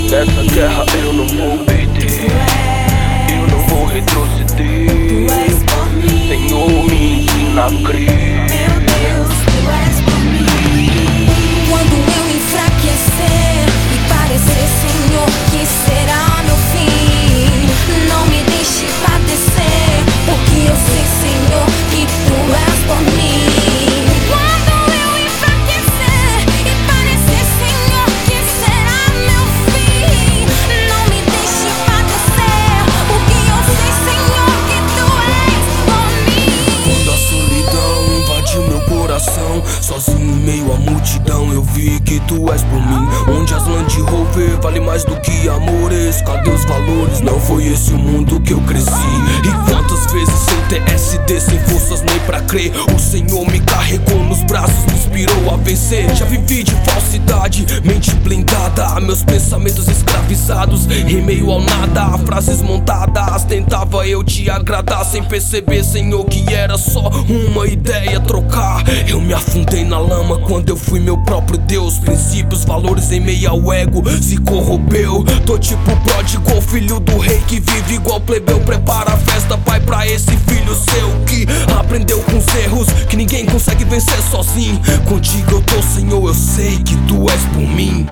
Nessa guerra eu não vou perder, eu não vou retroceder. Senhor, me ensina a crer. Meu Deus, tu és por mim. Quando eu enfraquecer e parecer, Senhor, que será meu fim, não me deixe padecer, porque eu sei, Senhor, que tu és por mim. Quando eu enfraquecer e parecer, Senhor, que será meu fim, não me deixe padecer, porque eu sei, Senhor, que tu és por mim. Quando a solidão invadiu meu coração, sozinho em meio à multidão, eu vi que tu és por mim. Onde as Land Rover vale mais do que amores, cadê os valores? Não foi esse o mundo que eu cresci. E quantas vezes sem TSD, sem forças nem pra crer, o Senhor me carregou nos braços, me inspirou a vencer. Já vivi de falsidade, mente blindada, meus pensamentos escravizados em meio ao nada, frases montadas, tentava eu te agradar sem perceber, Senhor, que era só uma ideia trocar. Eu me afundei na lama quando eu fui meu próprio Deus. Princípios, valores em meio ao ego se corrompeu. Tô tipo pródigo, filho do rei que vive igual plebeu. Prepara a festa, pai, pra esse filho seu que aprendeu com os erros, que ninguém consegue vencer sozinho. Contigo eu tô, Senhor, eu sei que tu és por mim.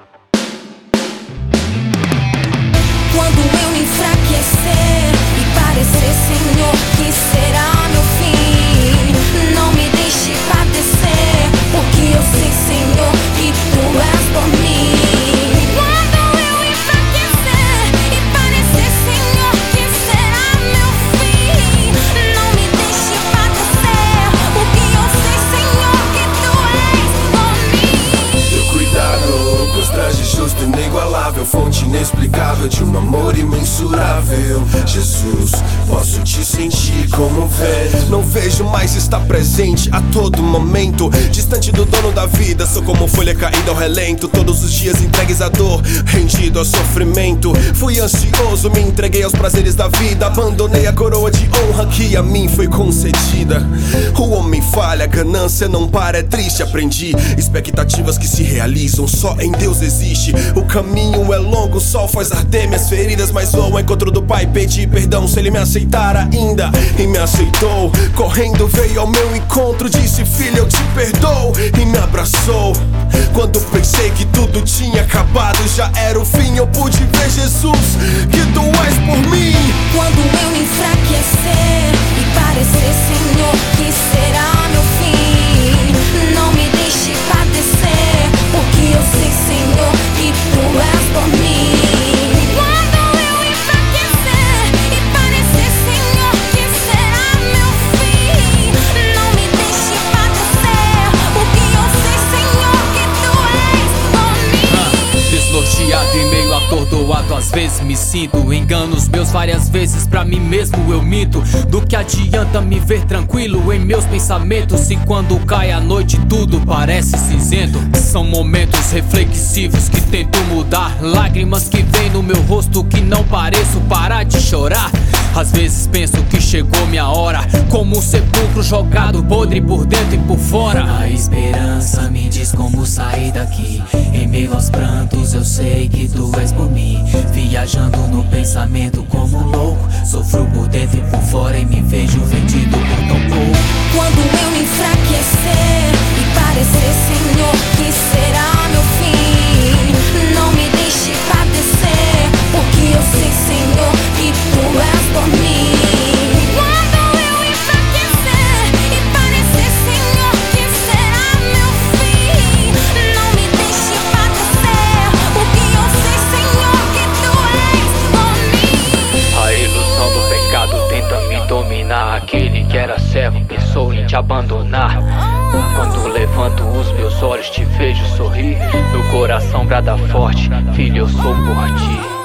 Quando eu enfraquecer e parecer, Senhor, que será meu fim, não me deixe padecer, porque eu sei, Senhor, que tu és por mim. Quando eu enfraquecer e parecer, Senhor, que será meu fim, não me deixe padecer, porque eu sei, Senhor, que tu és por mim. Teu cuidado com os trajes justo, inigualável, fonte inexplicável de um amor imensurável. Jesus, posso te sentir como vento. Não vejo mais estar presente a todo momento, distante do dono da vida. Sou como folha caída ao relento, todos os dias entregues à dor, rendido ao sofrimento. Fui ansioso, me entreguei aos prazeres da vida, abandonei a coroa de honra que a mim foi concedida. O homem falha, a ganância não para, é triste. Aprendi expectativas que se realizam, só em Deus existe. O caminho é longo, o sol faz arder minhas feridas, mas vou ao encontro do Pai, pedi perdão se Ele me aceitar ainda. E me aceitou, correndo veio ao meu encontro, disse: filho, eu te perdoo, e me abraçou. Quando pensei que tudo tinha acabado, já era o fim, eu pude ver, Jesus, que tu és por mim. Quando eu enfraquecer e parecer, Senhor, que será meu fim, não me deixe padecer, porque eu sei, Senhor, que tu és por mim. Quando eu enfraquecer e parecer, Senhor, que será meu fim, não me deixe padecer, porque eu sei, Senhor, que tu és por mim. Desnorteado em meio atordoado, às vezes me sinto. Engano os meus várias vezes, pra mim mesmo eu minto. Do que adianta me ver tranquilo em meus pensamentos, se quando cai a noite tudo parece cinzento. São momentos reflexivos que tento mudar, lágrimas que vêm no meu rosto que não pareço parar de chorar. Às vezes penso que chegou minha hora, como um sepulcro jogado, podre por dentro e por fora. A esperança me diz como sair daqui, em meio aos prantos eu sei que tu és por mim. Viajando no pensamento como louco, sofro por dentro e por fora e me vejo vendido por tão pouco. Quando eu enfraquecer e parecer, Senhor, que será meu fim, não me deixe padecer, porque eu sei, Senhor, que tu és por mim. Quando eu enfraquecer e parecer, Senhor, que será meu fim, não me deixe padecer, porque eu sei, Senhor, que tu és por mim. A ilusão do pecado tenta me dominar. Aquele que era servo pensou em te abandonar. Quando levanto os meus olhos te vejo sorrir, meu coração brada forte: filho, eu sou por ti.